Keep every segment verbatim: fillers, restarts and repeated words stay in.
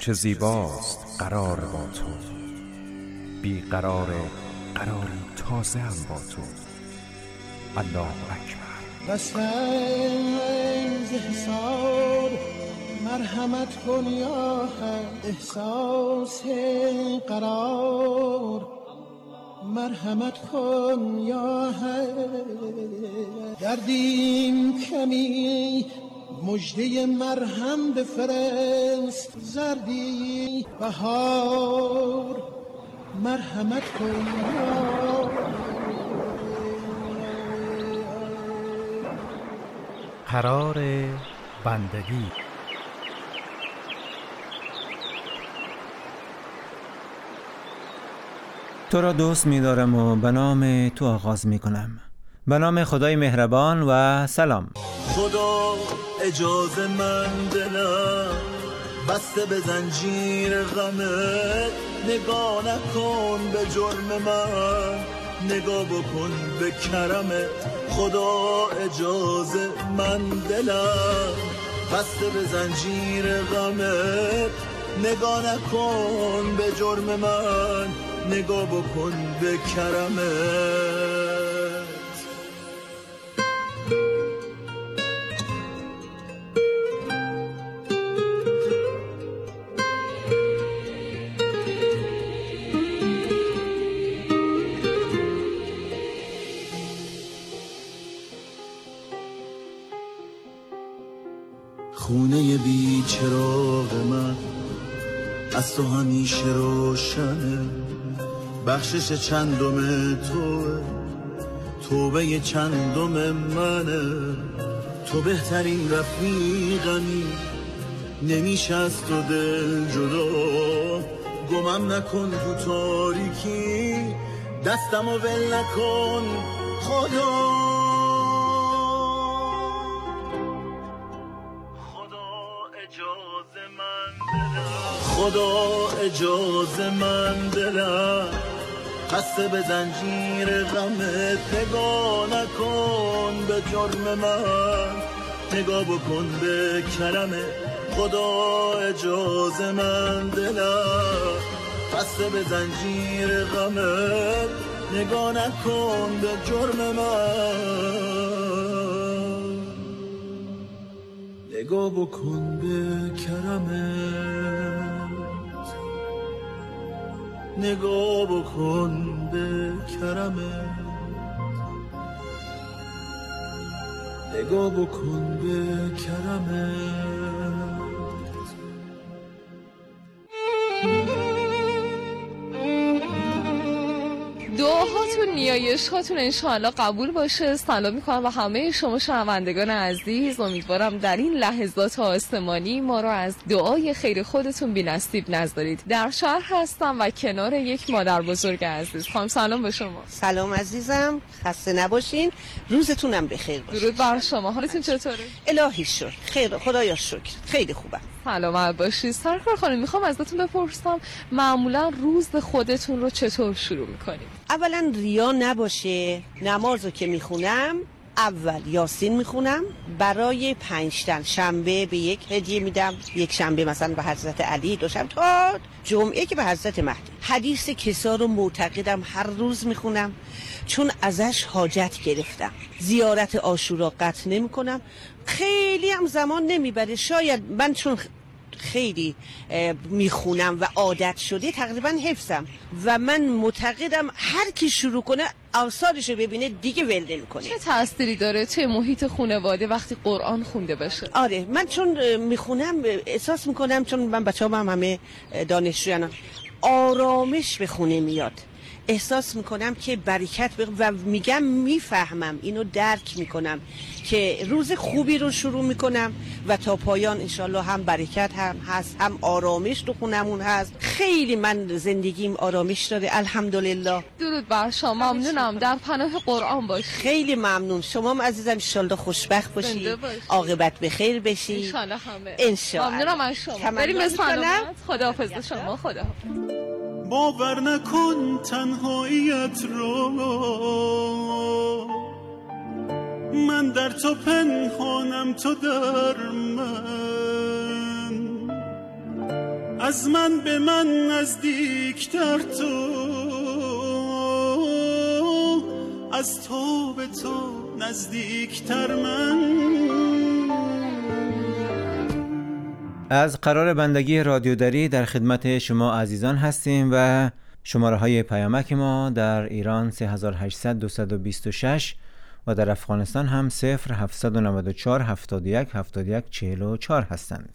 چه زیباست قرار با تو، بی قرار قراری تازه هم با تو. الله اکبر. بس ز حساب مرحمت کن یا حق، احساس قرار مرحمت کن یا حق. دردیم کمی مجده مرهم بفرست، زردی بهار مرحمت کن یا قرار بندگی. تو را دوست می دارم و به نام تو آغاز می کنم. به نام خدای مهربان و سلام. خدا اجازه من دلم بسته به زنجیر غمت، نگاه نکن به جرم من، نگاه بکن به کرمت. خدا اجازه من دلم بسته به زنجیر غمت، نگاه نکن به جرم من، نگاه بکن به کرمت. خونه بی چراغ من از تو همیشه روشنه، بخشش چندم توه، توبه چندم منه. تو بهترین رفیقمی، نمیشه از تو دل جدا. گمم نکن تو تاریکی، دستمو ول نکن خدا. خدا اجازه من دلم خسته به زنجیر غمت، نگاه نکن به جرم من، نگاه بکن به کرمت. خدا اجازه من دلم خسته به زنجیر غمت، نگاه نکن به جرم من، نگاه بکن به کرمت، نگاه بکن به کرمت، نگاه بکن به کرمت. دعاهاتون، نیایش‌هاتون انشاءالله قبول باشه. سلام میکنم و همه شما شنوندگان عزیز. امیدوارم در این لحظات آسمانی ما رو از دعای خیر خودتون بی نصیب نذارید. در شهر هستم و کنار یک مادر بزرگ عزیز. خانم سلام به شما. سلام عزیزم، خسته نباشین، روزتونم بخیر باشه. درود بر شما. حالتون چطوره؟ الهی شکر، خیر، خدایا شکر، خیلی خوبم. سلامت باشید. سرکار خانم، میخوام ازتون بپرسم معمولا روز خودتون رو چطور شروع میکنید؟ اولا ریا نباشه، نمازو که میخونم اول یاسین میخونم، برای پنجتن شنبه به یک هدیه میدم، یک شنبه مثلا به حضرت علی، دو شنبه تا جمعه که به حضرت مهدی. حدیث کسا رو معتقدم هر روز میخونم چون ازش حاجت گرفتم. زیارت عاشورا قطع نمی کنم، خیلی هم زمان نمیبره، شاید من چون خیلی میخونم و عادت شده تقریبا حفظم و من معتقدم هر کی شروع کنه آثارشو ببینه دیگه ول نمی‌کنه. چه تأثیری داره چه محیط خانواده وقتی قرآن خونده بشه؟ آره، من چون میخونم احساس میکنم، چون من بچه‌ام هم همه دانشجویان، آرامش به خونه میاد، احساس میکنم که برکت بخ... و میگم میفهمم، اینو درک میکنم که روز خوبی رو شروع میکنم و تا پایان انشالله هم برکت هم هست، هم آرامش تو خونمون هست. خیلی من زندگیم آرامش داره الحمدلله. درود بر شما، ممنونم. در پناه قرآن باشی. خیلی ممنون. شما هم عزیزم انشالله خوشبخت باشی، عاقبت بخیر بشی انشالله. همه انشالله. ممنونم از شما. بریم به سلامت. خداحافظ شما. خدا. باور نکن تنهاییت رو، من در تو پنهانم، تو در من. از من به من نزدیکتر تو، از تو به تو نزدیکتر من. از قرار بندگی رادیو دری در خدمت شما عزیزان هستیم و شماره های پیامک ما در ایران سه هزار و هشتصد دویست و بیست و شش و در افغانستان هم صفر هفتصد و نود و چهار هفتاد و یک هفتاد و یک چهل و چهار هستند.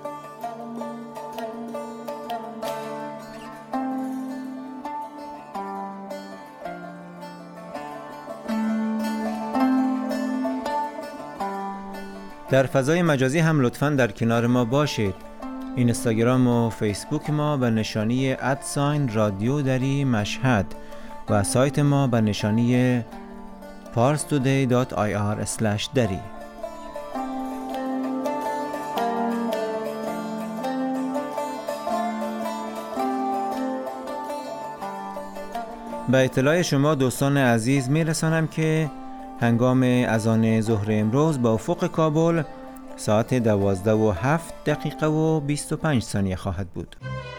در فضای مجازی هم لطفاً در کنار ما باشید. اینستاگرام و فیسبوک ما به نشانی ادساین رادیو دری مشهد و سایت ما به نشانی پارستودی دات آی آر اسلش دری. به اطلاع شما دوستان عزیز میرسانم که هنگام اذان ظهر امروز با افق کابل ساعت دوازده و هفت دقیقه و بیست و پنج ثانیه خواهد بود.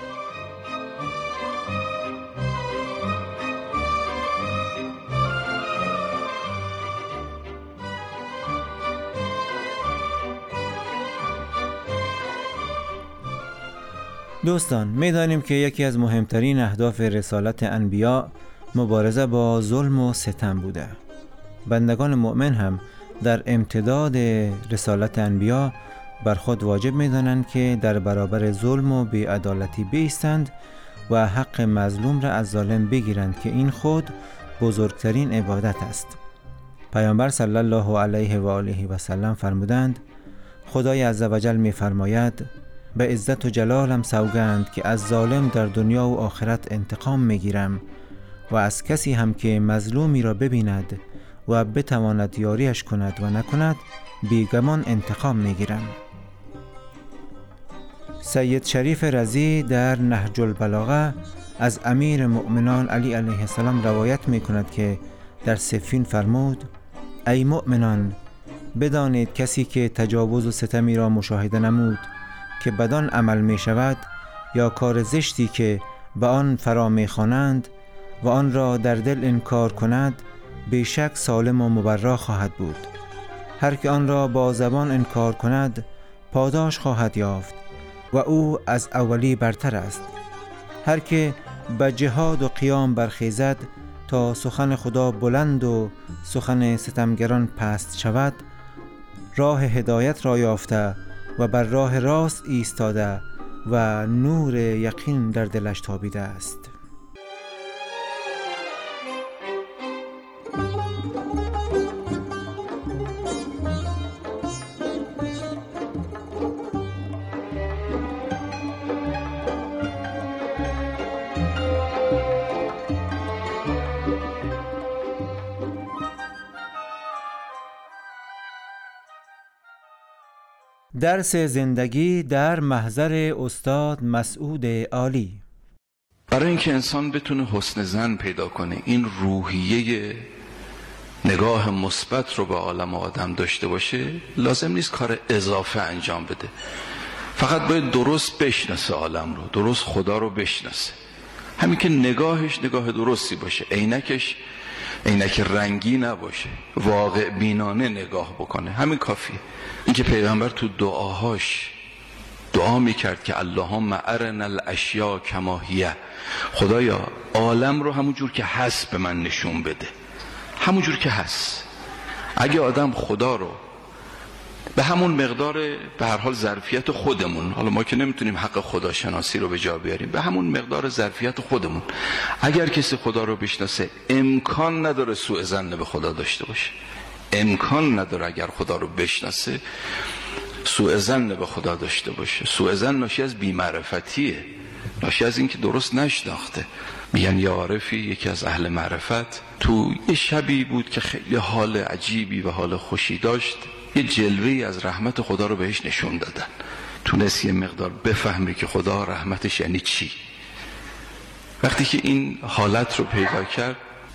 دوستان می‌دانیم که یکی از مهمترین اهداف رسالت انبیا مبارزه با ظلم و ستم بوده. بندگان مؤمن هم در امتداد رسالت انبیا بر خود واجب می‌دانند که در برابر ظلم و بی‌عدالتی بایستند و حق مظلوم را از ظالم بگیرند که این خود بزرگترین عبادت است. پیامبر صلی الله علیه و آله و سلم فرمودند خدای عزوجل می‌فرماید به عزت و جلالم سوگند که از ظالم در دنیا و آخرت انتقام می‌گیرم و از کسی هم که مظلومی را ببیند و بتواند یاریش کند و نکند بیگمان انتقام میگیرم. سید شریف رضی در نهج البلاغه از امیر مؤمنان علی علیه السلام روایت می کند که در صفین فرمود ای مؤمنان بدانید کسی که تجاوز و ستمی را مشاهده نمود که بدان عمل می شود یا کار زشتی که به آن فرا می خوانند و آن را در دل انکار کند بیشک سالم و مبرا خواهد بود. هر که آن را با زبان انکار کند پاداش خواهد یافت و او از اولی برتر است. هر که به جهاد و قیام برخیزد تا سخن خدا بلند و سخن ستمگران پست شود راه هدایت را یافته و بر راه راست ایستاده و نور یقین در دلش تابیده است. درس زندگی در محضر استاد مسعود عالی. برای اینکه انسان بتونه حسن ظن پیدا کنه، این روحیه نگاه مثبت رو به عالم آدم داشته باشه، لازم نیست کار اضافه انجام بده، فقط باید درست بشناسه عالم رو، درست خدا رو بشناسه. همین که نگاهش نگاه درستی باشه، عینکش عینک رنگی نباشه، واقع بینانه نگاه بکنه، همین کافیه. این که پیغمبر تو دعاهاش دعا میکرد که اللهم ارنا الاشیاء کما هی، خدایا عالم رو همون جور که هست به من نشون بده، همون جور که هست. اگه آدم خدا رو به همون مقدار به هر حال ظرفیت خودمون، حالا ما که نمیتونیم حق خدا شناسی رو به جا بیاریم، به همون مقدار ظرفیت خودمون اگر کسی خدا رو بشناسه امکان نداره سوء ظن به خدا داشته باشه، امکان نداره اگر خدا رو بشناسه سوء ظن به خدا داشته باشه. سوء ظن ناشی از بی‌معرفتیه، ناشی از این که درست نشناخته. میگن یه عارفی، یکی از اهل معرفت، تو یه شبی بود که خیلی حال عجیبی و حال خوشی داشت، یه جلوه‌ای از رحمت خدا رو بهش نشون دادن، تونست یه مقدار بفهمه که خدا رحمتش یعنی چی. وقتی که این حالت رو پیدا کرد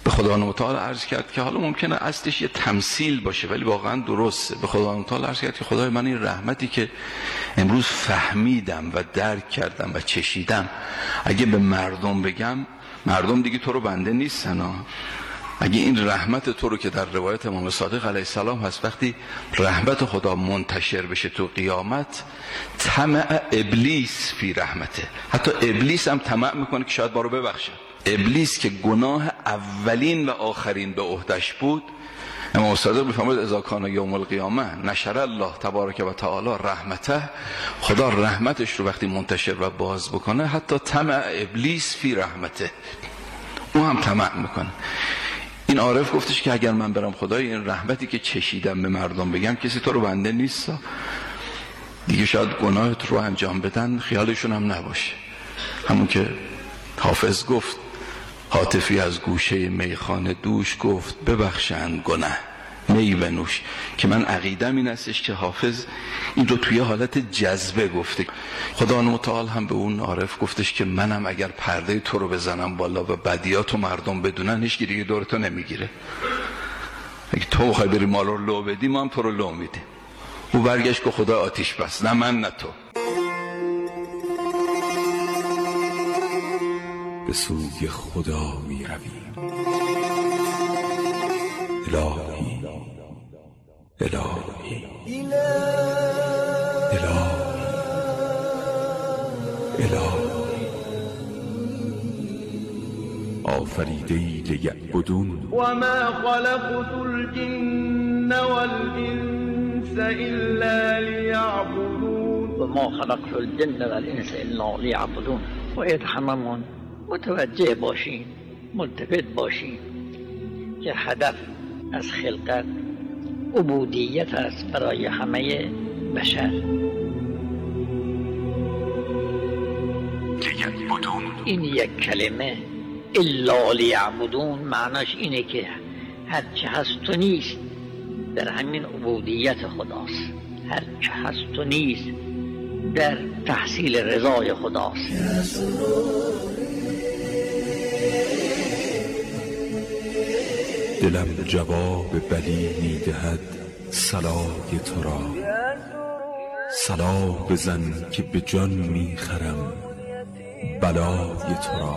به خداوند متعال عرض کرد که حالا ممکنه اصلش یه تمثیل باشه ولی واقعا درسته. به خداوند متعال عرض کرد که خدای من این رحمتی که امروز فهمیدم و درک کردم و چشیدم اگه به مردم بگم، مردم دیگه تو رو بنده نیستن ها. اگه این رحمت تو رو که در روایت امام صادق علیه السلام هست وقتی رحمت خدا منتشر بشه تو قیامت، طمع ابلیس فی رحمته، حتی ابلیس هم طمع میکنه که شاید ما رو ببخشه. ابلیس که گناه اولین و آخرین به عهدش بود، امام صادق میفرماید اذا کان یوم القیامه نشر الله تبارک و تعالی رحمته، خدا رحمتش رو وقتی منتشر و باز بکنه حتی طمع ابلیس فی رحمته، او هم طمع میکنه. این عارف گفتش که اگر من برم خدای این رحمتی که چشیدم به مردم بگم، کسی تو رو بنده نیست دیگه، شاید گناهت رو انجام بدن خیالشون هم نباشه. همون که حافظ گفت هاتفی از گوشه میخانه دوش گفت ببخشند گناه می بنوش، که من عقیدم این استش که حافظ این رو توی حالت جذبه گفته. خدا متعال هم به اون عارف گفتش که منم اگر پرده تو رو بزنم بالا و بدیات و مردم بدونن هیچ کی دیگه دورتو نمیگیره. اگه تو بخوای بری ما رو لو بدی ما هم تو رو لو میدیم. او برگشت که خدا آتیش بس، نه من نه تو. به سوی خدا می رویم الهی الهی الهی الهی آفریده‌ای لیعبدون و ما خلقت الجن والانس الا لیعبدون و ما خلقت الجن والانس الا لیعبدون. باید هممون متوجه باشیم، ملتفت باشیم که هدف از خلقت عبودیت است برای همه بشر. این یک کلمه الا لیعبدون معناش اینه که هرچه هست و نیست در همین عبودیت خداست، هرچه هست و نیست در تحصیل رضای خداست. دلم جواب بلی میدهد صلای تو را، صلا بزن که به جان میخرم بلای تو را.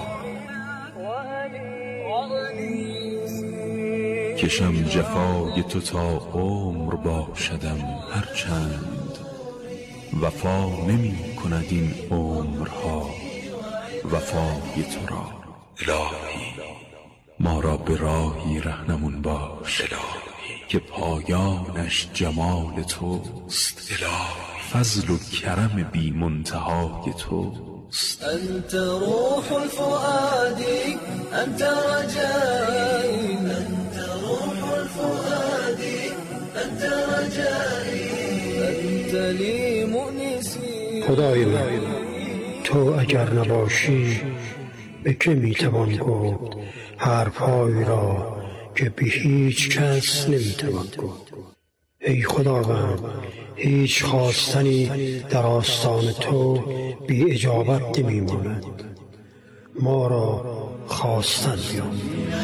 کشم جفای تو تا عمر باشدم هرچند وفا نمی کند این عمرها وفای تو را. الهی ما را به راهی رهنمون باش الهی که پایانش جمال توست. الهی فضل و کرم بی منتهای توست. انت روح الفؤاد انت رجائي انت روح الفؤاد انت رجائي انت لي مؤنسي. خدای من تو اگر نباشی به که میتوان گفت حرفهایی را که به هیچ کس نمیتوان گفت. ای خداوند هیچ خواستنی در آستان تو بی اجابت نمیماند، ما را خواستن بیان.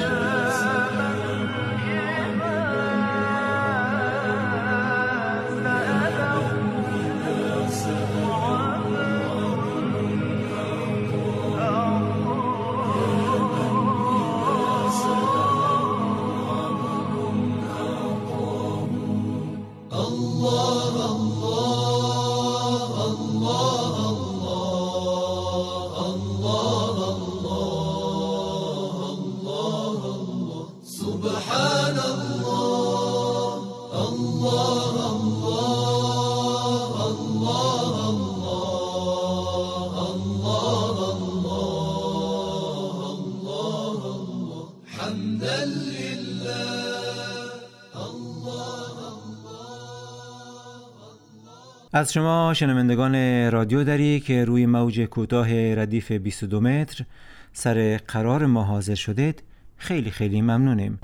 از شما شنوندگان رادیو دری که روی موج کوتاه ردیف بیست و دو متر سر قرار ما حاضر شدید خیلی خیلی ممنونیم.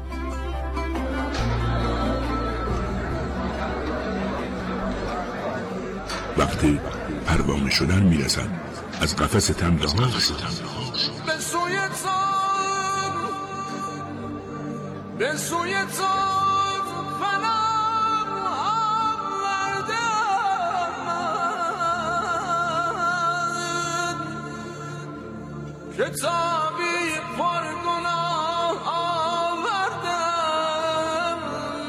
وقتی پروانه شدن میرسد از قفس تمرها به سوی تو فنام آوردم کتابی پر گناه آوردم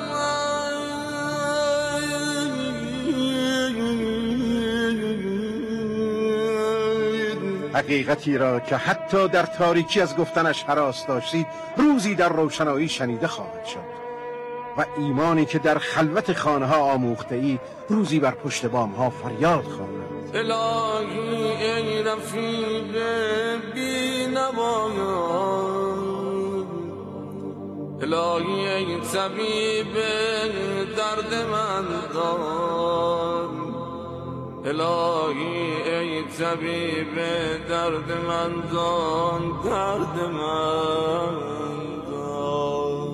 حقیقتی را که حتی در تاریکی از گفتنش هراس داشتید روزی در روشنایی شنیده خواهد شد و ایمانی که در خلوت خانه ها آموخته اید روزی بر پشت بام ها فریاد خواهد. الهی ای رفیق بی نوایان، الهی ای طبیب درد من دان، الهی ای طبیب درد من دان، درد من دان.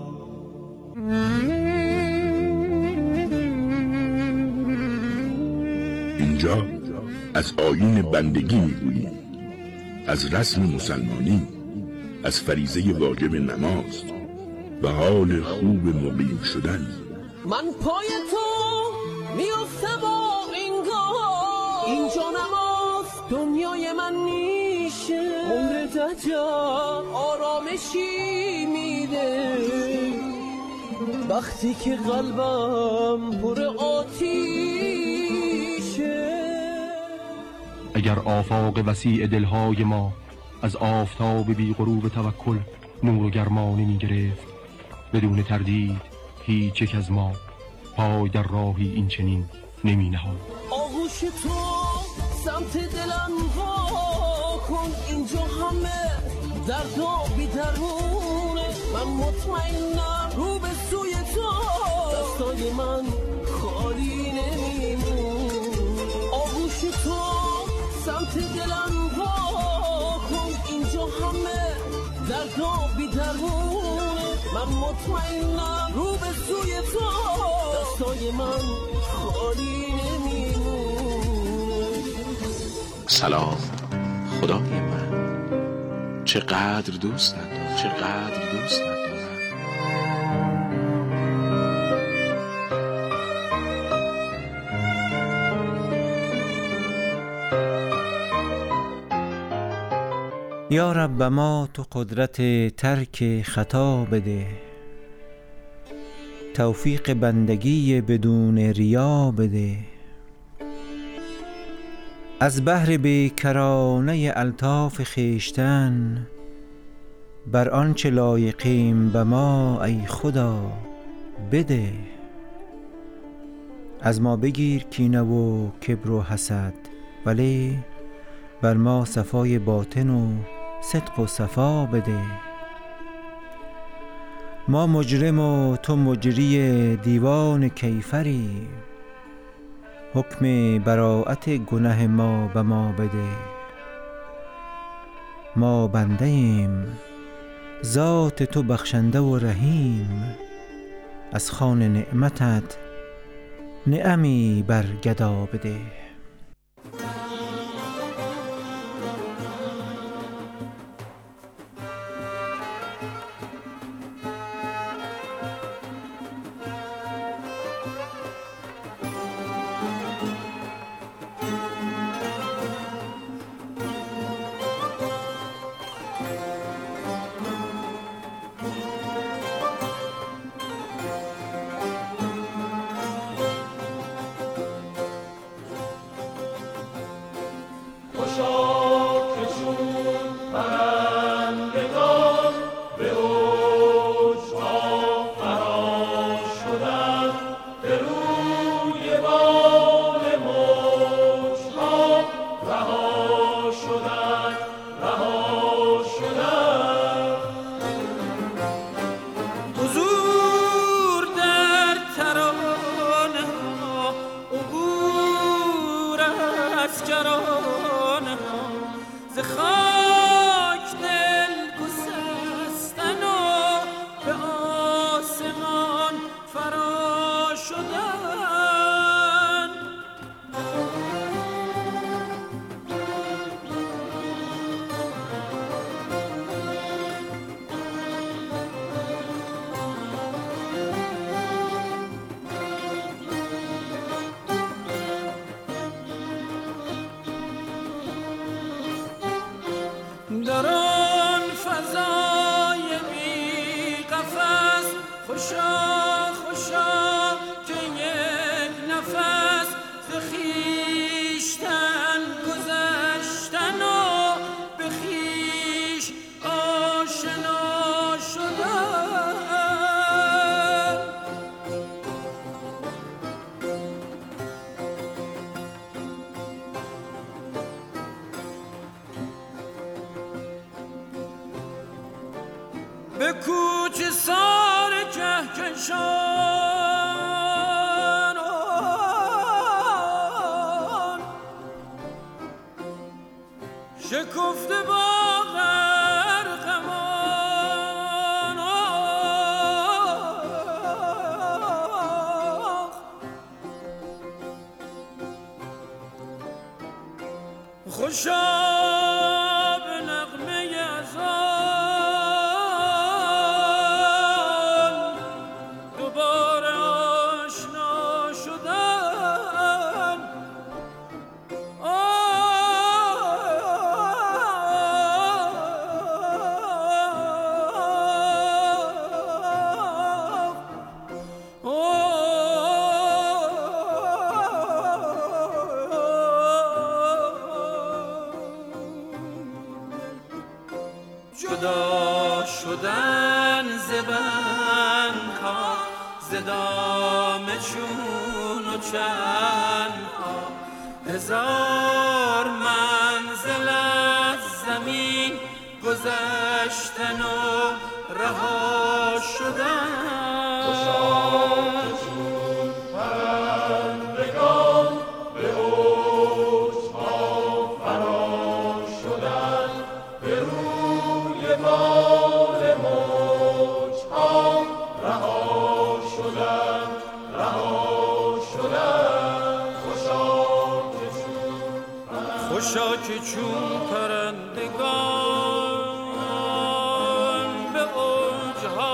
اینجا از آیین بندگی میگوییم، از رسم مسلمانی، از فریضه واجب نماز و حال خوب مقیم شدن. من پای تو میفته با اینگاه، اینجا نماز دنیای من میشه، عمر دجا آرامشی میده وقتی که قلبم پر آتیشه. اگر آفاق وسیع دلهای ما از آفتاب بی غروب توکل نور و گرما نمی گرفت، بدون تردید هیچ یک از ما پای در راهی این چنین نمی نهاد. آغوش تو سمت دلم وا کن، اینجا همه درد و بی درمونه، من مطمئنم رو به سوی تو دستای من خالی نمیمون. آغوش تو سمت دلم وا کن، اینجا همه درد و بی درمونه، من مطمئنم رو به سوی تو دستای من خالی نمیمون. سلام خدای من، چقدر دوست ندارم، چقدر دوست ندارم. یا رب ما تو قدرت ترک خطا بده، توفیق بندگی بدون ریا بده. از بحر بیکرانه الطاف خیشتن بر آنچه لایقیم به ما ای خدا بده. از ما بگیر کینه و کبر و حسد، ولی بر ما صفای باطن و صدق و صفا بده. ما مجرم و تو مجری دیوان کیفری، حکم براءت گناه ما به ما بده. ما بنده ایم ذات تو بخشنده و رحیم، از خوان نعمتت نعمی بر گدا بده. به کوچه سار کهکشان شکفته با غرقمان خوشا جدا شدن زبن ها زدام چون و چند ها هزار منزل از زمین گذشتن و رها شدن خوشا چون پرندگان به اوجها فرا شدن به روی بال موجها رها شدن رها شدن خوشا که چون خوشا که چون پرندگان به اوجها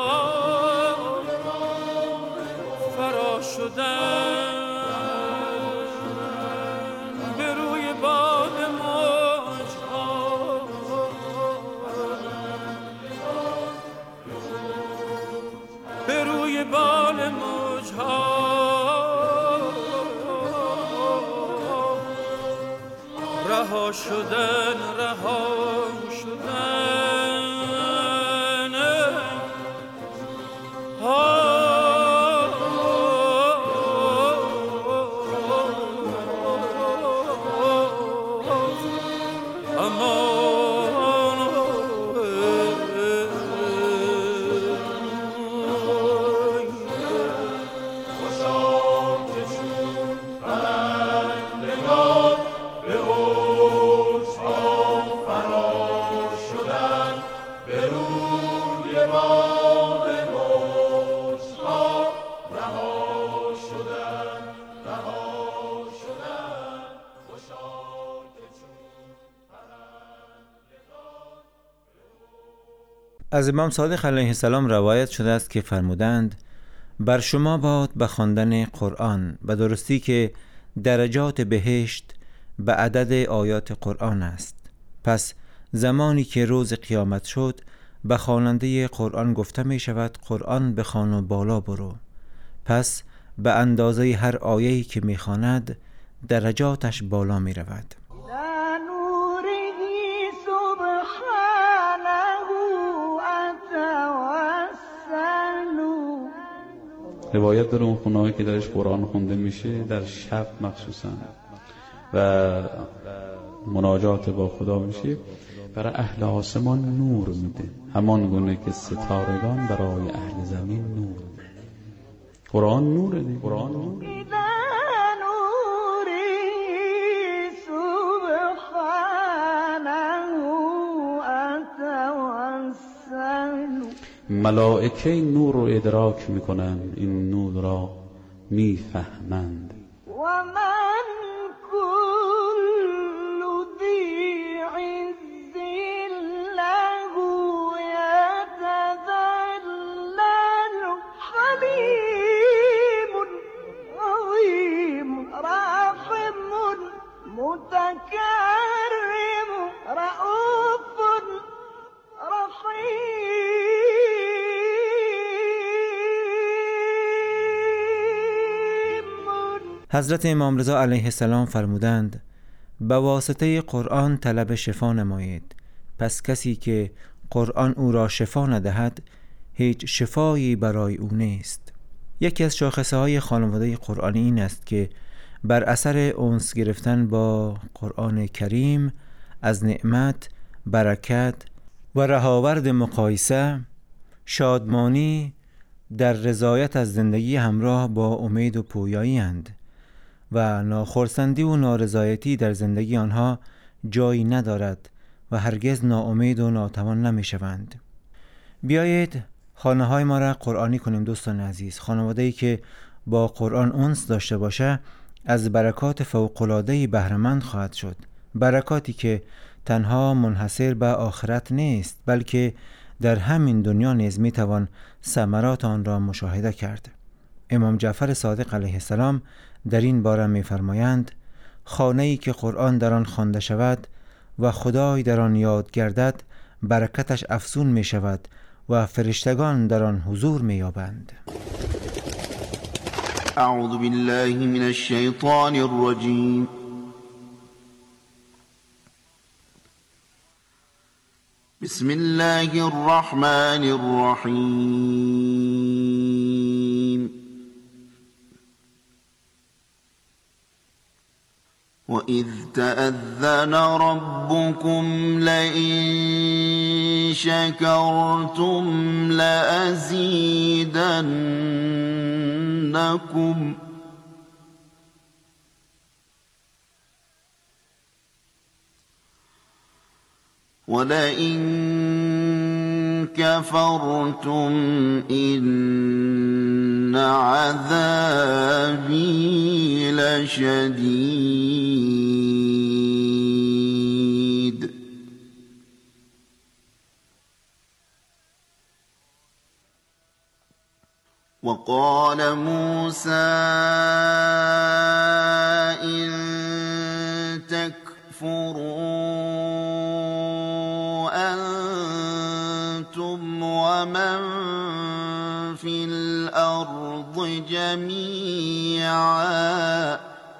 فرا شدن به روی بال موجها به روی بال موجها رها شدن رها شدن از امام صادق علیه السلام روایت شده است که فرمودند بر شما باد به خواندن قرآن و درستی که درجات بهشت به عدد آیات قرآن است. پس زمانی که روز قیامت شد به خواننده قرآن گفته می شود قرآن بخوان و بالا برو. پس به اندازه هر آیه‌ای که می خواند درجاتش بالا می رود. روایت داره اون خونه‌ای که درش قرآن خونده میشه در شب مخصوصا و مناجات با خدا میشه برای اهل آسمان نور میده، همان گونه که ستارگان برای اهل زمین نور میده. قرآن نوره دیگه. قرآن نوره. ملائکه این نور رو ادراک میکنند، این نور را میفهمند. و من کل ذی عز له یتذلل حلیم عظیم رحم متکرم رؤوف رحیم. حضرت امام رضا علیه السلام فرمودند به واسطه قرآن طلب شفا نمایید، پس کسی که قرآن او را شفا ندهد هیچ شفایی برای او نیست. یکی از شاخصه های خانواده قرآنی این است که بر اثر انس گرفتن با قرآن کریم از نعمت، برکت و رهاورد مقایسه شادمانی در رضایت از زندگی همراه با امید و پویایی اند و ناخرسندی و نارضایتی در زندگی آنها جایی ندارد و هرگز ناامید و ناتوان نمی شوند. بیایید خانه های ما را قرآنی کنیم دوستان عزیز. خانواده‌ای که با قرآن انس داشته باشه از برکات فوق‌العاده‌ای بهره‌مند خواهد شد. برکاتی که تنها منحصر به آخرت نیست، بلکه در همین دنیا نیز می توان ثمرات آن را مشاهده کرد. امام جعفر صادق علیه السلام در این باره می فرمایند: خانه‌ای که قرآن در آن خوانده شود و خدای در آن یاد گردد برکتش افزون می شود و فرشتگان در آن حضور می یابند. اعوذ بالله من الشیطان الرجیم. بسم الله الرحمن الرحیم. وَإِذْ تَأَذَّنَ رَبُّكُمْ لَئِن شَكَرْتُمْ لَأَزِيدَنَّكُمْ وَلَئِن كَفَرْتُمْ إِنَّ عَذَابِي لَشَدِيدٌ. وَقَالَ مُوسَى إِن تَكْفُرُوا أَنتُمْ وَمَن فِي الْأَرْضِ جَمِيعًا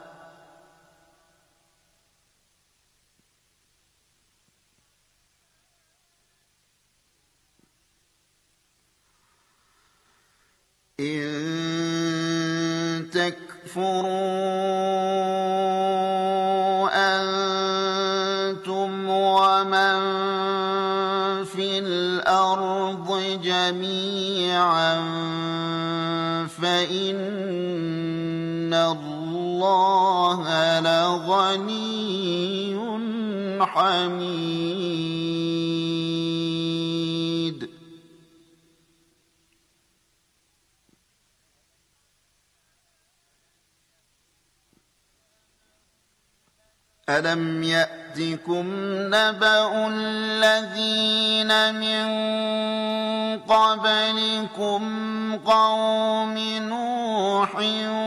إِن تَكْفُرُوا أَنتُمْ وَمَن فِي الْأَرْضِ جَمِيعًا فَإِنَّ اللَّهَ لَغَنِيٌّ حَمِيدٌ. أَلَمْ يَأْتِكُمْ نَبَأُ الَّذِينَ مِنْ قَبْلِكُمْ قَوْمِ نُوحٍ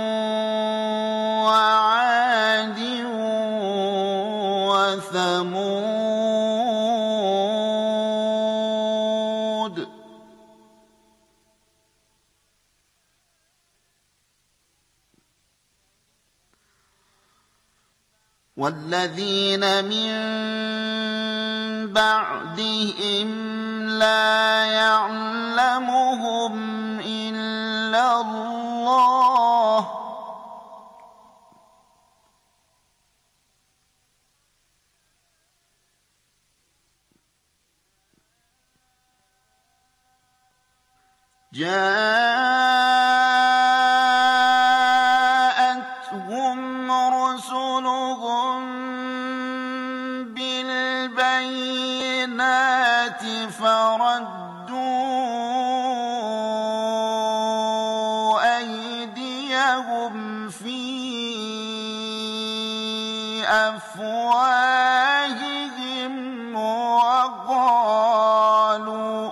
وَعَادٍ وَثَمُودَ وَالَّذِينَ مِن بَعْدِهِمْ لَا يَعْلَمُهُمْ إِلَّا اللَّهُ جاءتهم رسلهم بالبينات فردوا أيديهم في أفواههم وقالوا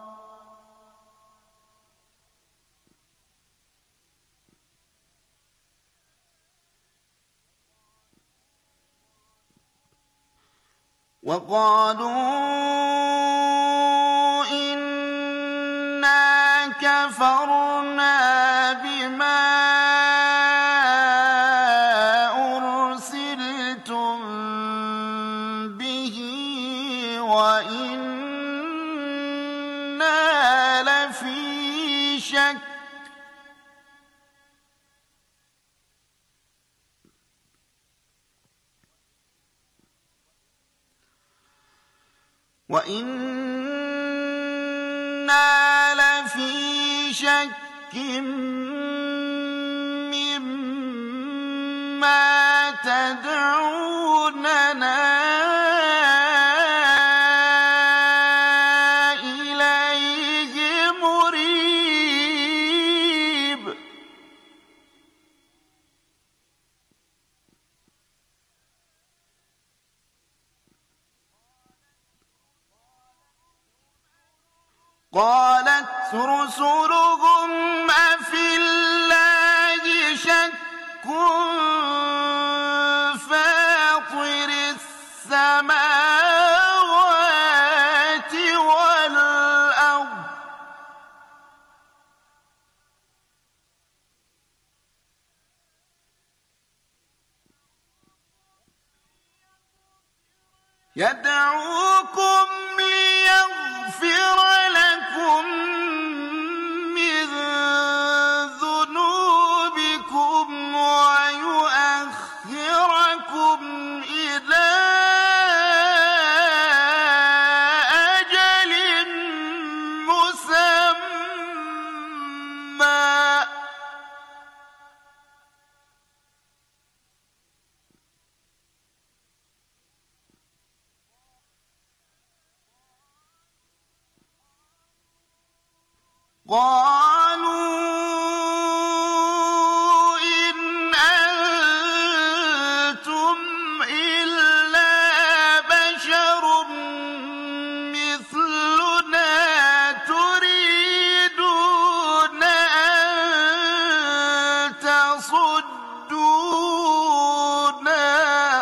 وقالوا إنا كفرنا بما أرسلتم به وإنا لفي شك وَإِنَّا شك مما تدعوننا إليه مريب. قالت رسلهم أفي الله شك فاطر السماوات والأرض يدعوكم ليغفر لكم من ذنوبكم ويؤخركم إلى أجل مسمى قالوا إن أنتم إلا بشر مثلنا تريدون أن تصدونا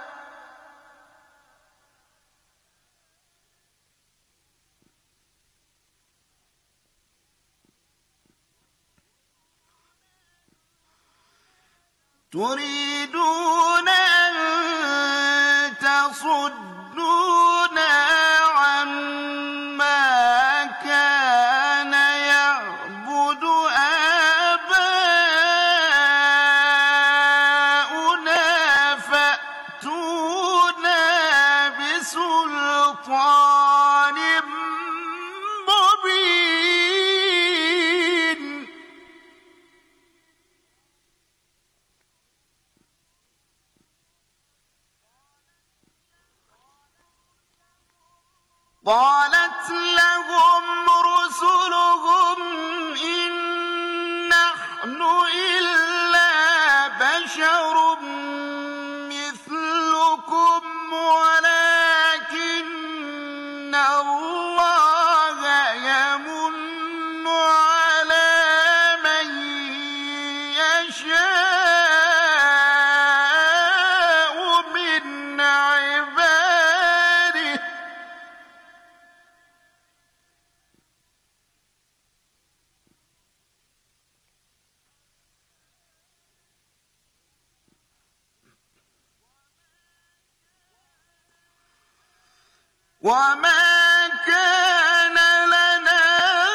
تريدون أن تصدونا عما كان يعبد آباؤنا فأتونا بسلطان مبين. قالت لهم رسلهم إن نحن إلا بشر مثلكم ولكن الله يمن على من يشاء من عباده وما كان لنا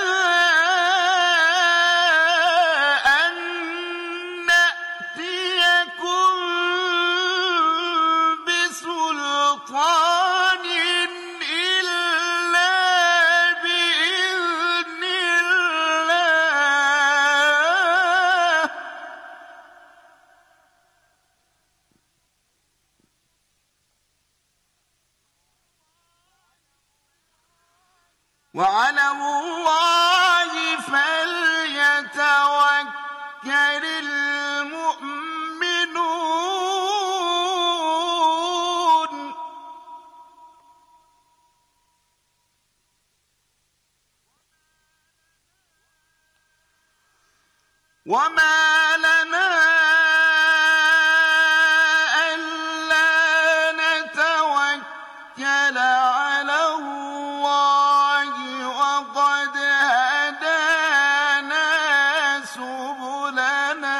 أن نأتيكم بسلطان إلا بإذن الله وعلى الله فليتوكل المؤمنون. وما لنا ألا نتوكل على الله وقد هدانا سبلنا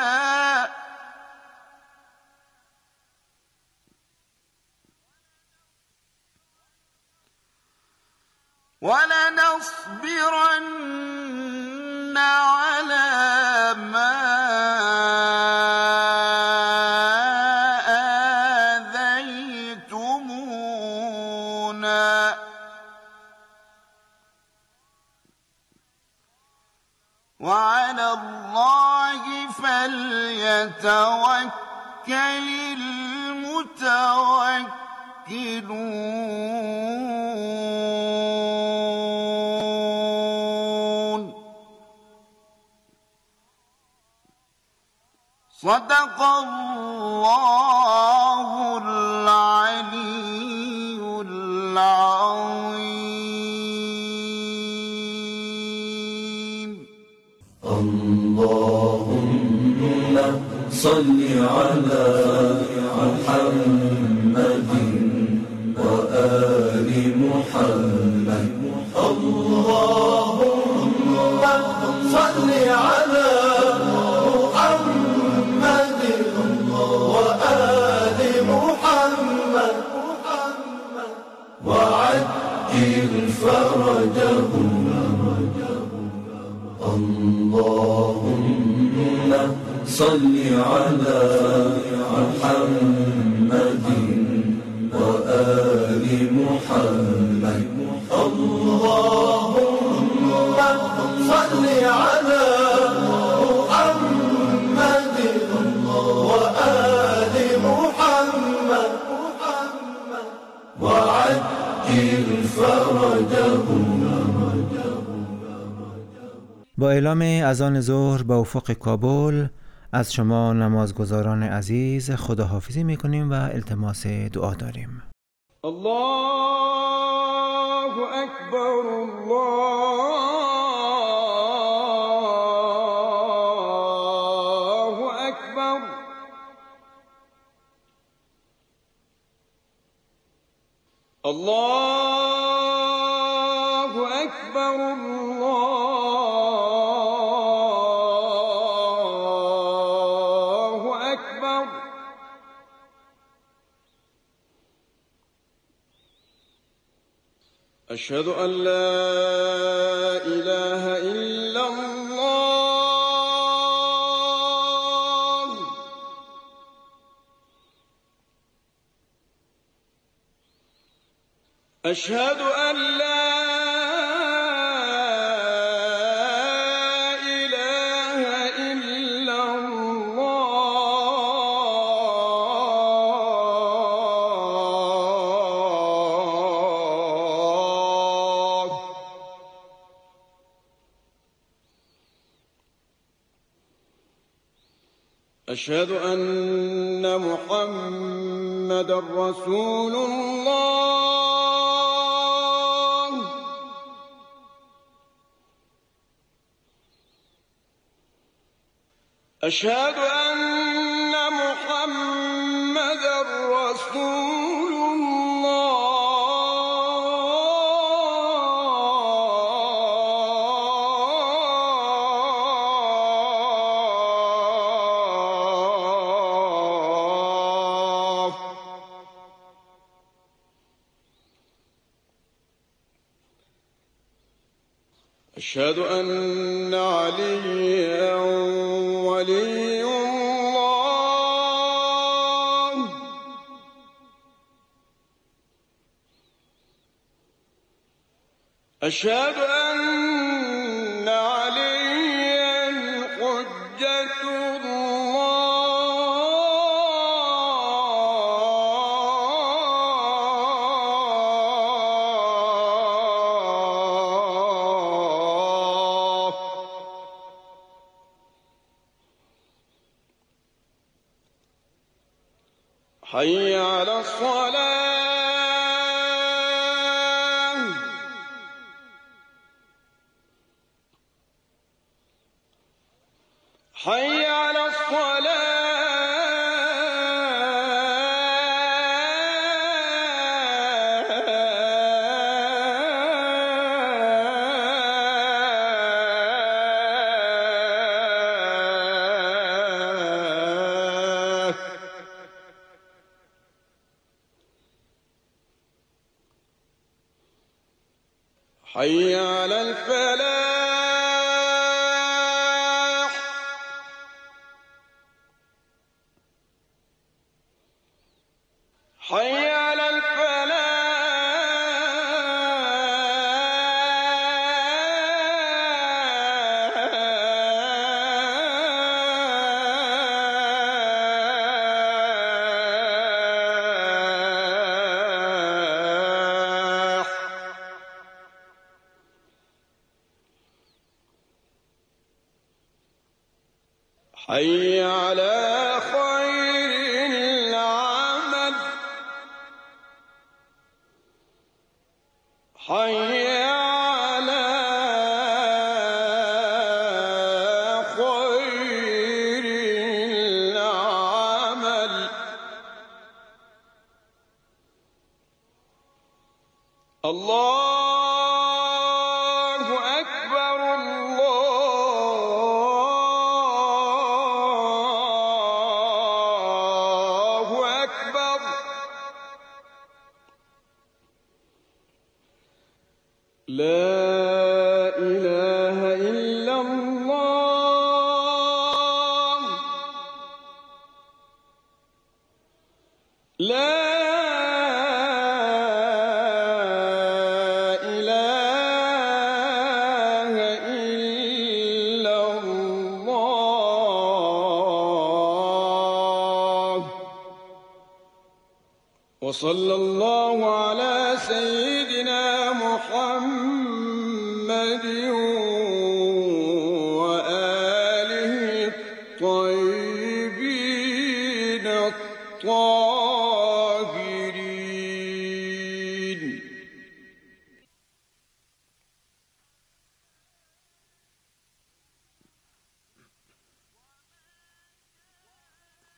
ولنصبرن على ما وعلى الله فليتوكل المتوكلون. صدق الله العلي العظيم. اللهم صل على محمد وآل محمد. اللهم صل على محمد وآل محمد وعجل فرجهم. اللهم صل على محمد وآل محمد. اللهم صل على محمد وآل محمد وعجل فرجهم. با اعلام اذان ظهر به افق کابل از شما نمازگزاران عزیز خداحافظی میکنیم و التماس دعا داریم. الله اکبر الله اکبر. الله اکبر الله اکبر. اشهد ان لا اله الا الله. اشهد ان لا اله الا الله. اشهد ان محمد رسول الله. أشهد أن محمد رسول الله. أشهد أن عليا ولي الله. أشهد أن عليا حجة الله. حي على الصلاة. حي على الصلاة. حي على الفلاح. حي على الفلاح. حي على خير العمل حي على خير العمل الله أكبر الله أكبر لا إله إلا الله لا وصلى الله على سيدنا